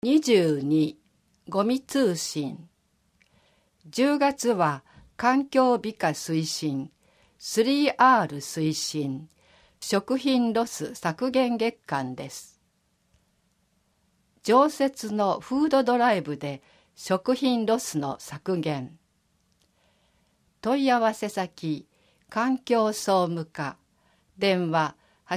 22ゴミ通信。10月は環境美化推進 3R 推進食品ロス削減月間です。常設のフードドライブで食品ロスの削減。問い合わせ先環境総務課電話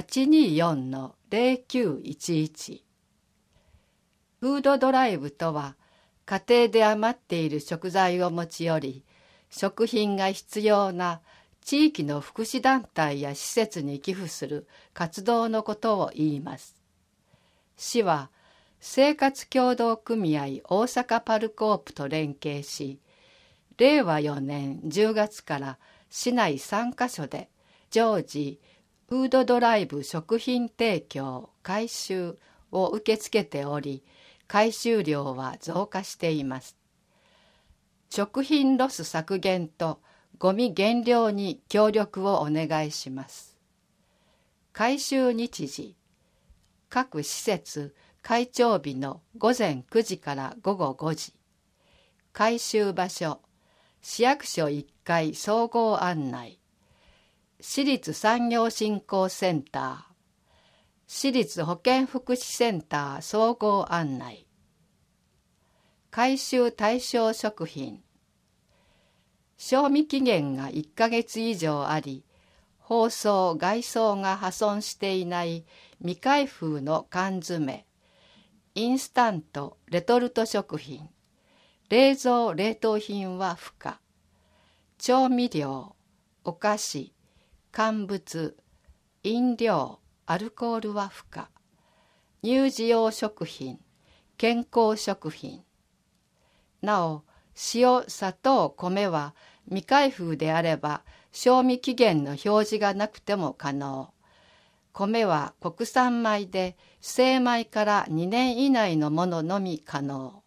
824-0911。フードドライブとは、家庭で余っている食材を持ち寄り、食品が必要な地域の福祉団体や施設に寄付する活動のことを言います。市は、生活協同組合大阪パルコープと連携し、令和4年10月から市内3カ所で常時フードドライブ食品提供・回収を受け付けており、回収量は増加しています。食品ロス削減とゴミ減量に協力をお願いします。回収日時、各施設開帳日の午前9時から午後5時。回収場所、市役所1階総合案内。市立産業振興センター。市立保健福祉センター総合案内。回収対象食品。賞味期限が1ヶ月以上あり、包装・外装が破損していない未開封の缶詰、インスタント・レトルト食品、冷蔵・冷凍品は不可。調味料、お菓子、乾物、飲料、アルコールは不可。乳児用食品、健康食品。なお、塩、砂糖、米は未開封であれば賞味期限の表示がなくても可能。米は国産米で精米から2年以内のもののみ可能。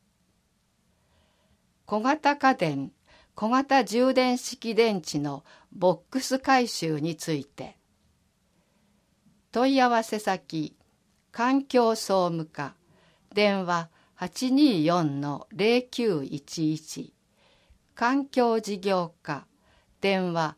小型家電、小型充電式電池のボックス回収について。問い合わせ先、環境総務課、電話 824-0911。環境事業課、電話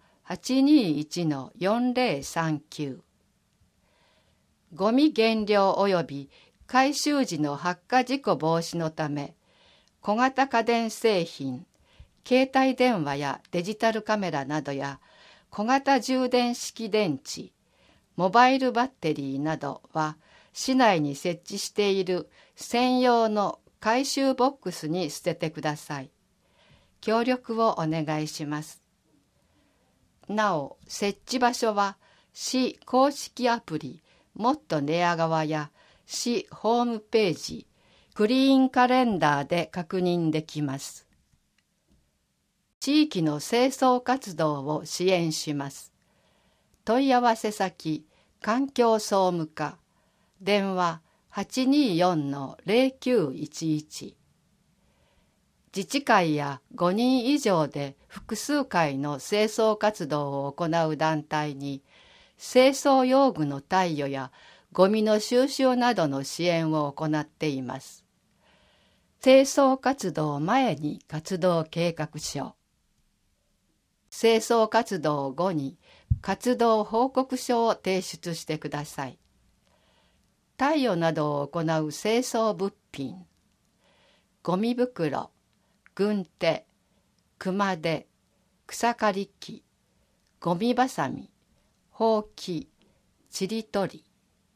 821-4039。ゴミ減量及び回収時の発火事故防止のため、小型家電製品、携帯電話やデジタルカメラなどや小型充電式電池、モバイルバッテリーなどは市内に設置している専用の回収ボックスに捨ててください。協力をお願いします。なお、設置場所は市公式アプリもっと寝屋川や市ホームページクリーンカレンダーで確認できます。地域の清掃活動を支援します。問い合わせ先、環境総務課、電話 824-0911。自治会や5人以上で複数回の清掃活動を行う団体に、清掃用具の貸与やゴミの収集などの支援を行っています。清掃活動前に活動計画書。清掃活動後に活動報告書を提出してください。貸与などを行う清掃物品、ゴミ袋、軍手、熊手、草刈り機、ゴミばさみ、ほうき、ちりとり。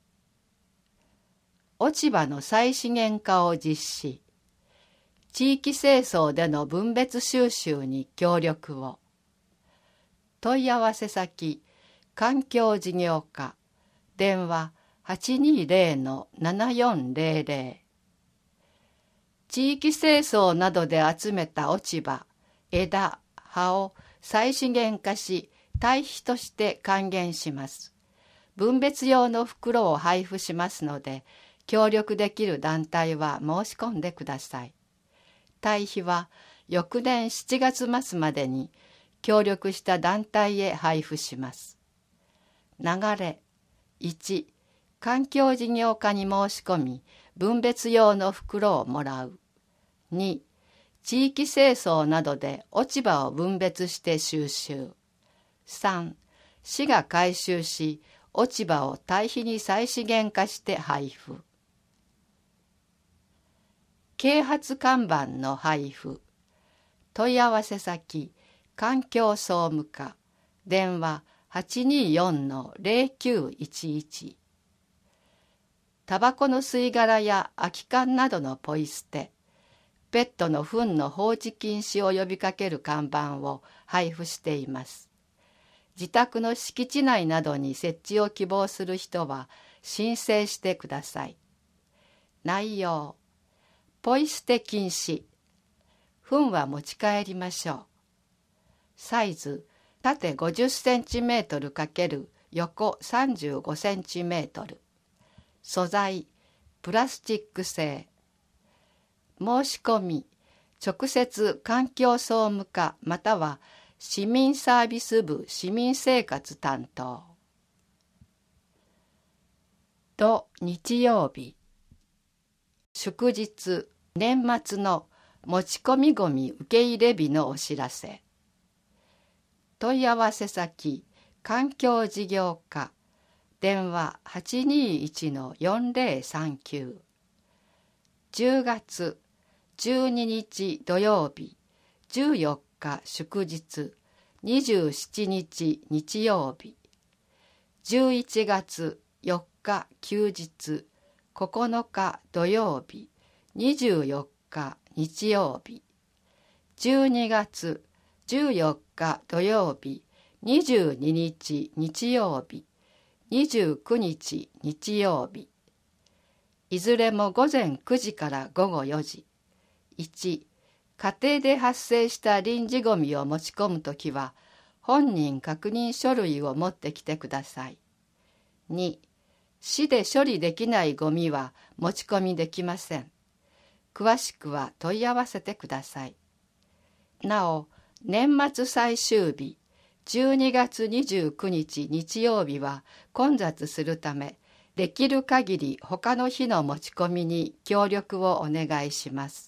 落ち葉の再資源化を実施。地域清掃での分別収集に協力を。問い合わせ先、環境事業課、電話 820-7400。地域清掃などで集めた落ち葉、枝、葉を再資源化し、堆肥として還元します。分別用の袋を配布しますので、協力できる団体は申し込んでください。堆肥は翌年7月末までに協力した団体へ配布します。流れ、1、環境事業課に申し込み、 分別用の袋をもらう。2、地域清掃などで落ち葉を分別して収集。3、市が回収し、落ち葉を堆肥に再資源化して配布。啓発看板の配布。問い合わせ先、環境総務課、電話 824-0911。タバコの吸い殻や空き缶などのポイ捨て、ペットの糞の放置禁止を呼びかける看板を配布しています。自宅の敷地内などに設置を希望する人は申請してください。内容、ポイ捨て禁止。糞は持ち帰りましょう。サイズ、縦50センチメートル×横35センチメートル。素材、プラスチック製。申し込み、直接環境総務課または市民サービス部市民生活担当。日曜日、祝日、年末の持ち込みごみ受け入れ日のお知らせ。問い合わせ先、環境事業課、電話 821-4039。10月12日土曜日、14日祝日、27日日曜日。11月4日休日、9日土曜日、24日日曜日。12月14日土曜日、22日日曜日、29日日曜日。いずれも午前9時から午後4時。1、家庭で発生した臨時ごみを持ち込むときは、本人確認書類を持ってきてください。2、市で処理できないごみは持ち込みできません。詳しくは問い合わせてください。なお、年末最終日、12月29日日曜日は混雑するため、できる限り他の日の持ち込みに協力をお願いします。